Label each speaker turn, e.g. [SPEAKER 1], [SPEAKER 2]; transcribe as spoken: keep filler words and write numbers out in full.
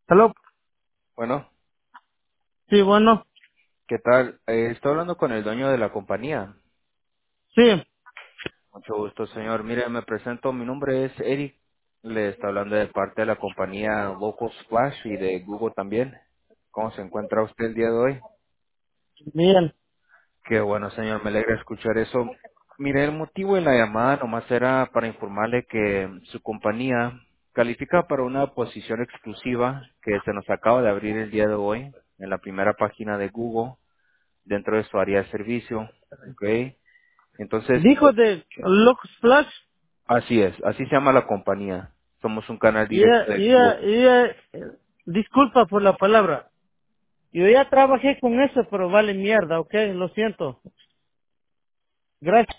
[SPEAKER 1] Hello.
[SPEAKER 2] Bueno,
[SPEAKER 1] Sí, bueno.
[SPEAKER 2] ¿qué tal? Eh, estoy hablando con el dueño de la compañía.
[SPEAKER 1] Sí,
[SPEAKER 2] Mucho gusto, señor. Mire, me presento. Mi nombre es Eric. Le está hablando de parte de la compañía Local Splash y de Google también. ¿Cómo se encuentra usted el día de hoy?
[SPEAKER 1] bien.
[SPEAKER 2] Qué bueno, señor. Me alegra escuchar eso. Mire, el motivo de la llamada nomás era para informarle que su compañía califica para una posición exclusiva que se nos acaba de abrir el día de hoy en la primera página de Google dentro de su área de servicio. ¿Ok? Entonces,
[SPEAKER 1] Dijo de Lux Flash.
[SPEAKER 2] así es, así se llama la compañía. Somos un canal directo
[SPEAKER 1] Ya,
[SPEAKER 2] de
[SPEAKER 1] ya,
[SPEAKER 2] Google.
[SPEAKER 1] ya, eh, disculpa por la palabra. Yo ya trabajé con eso, pero vale mierda, ok, lo siento. Gracias.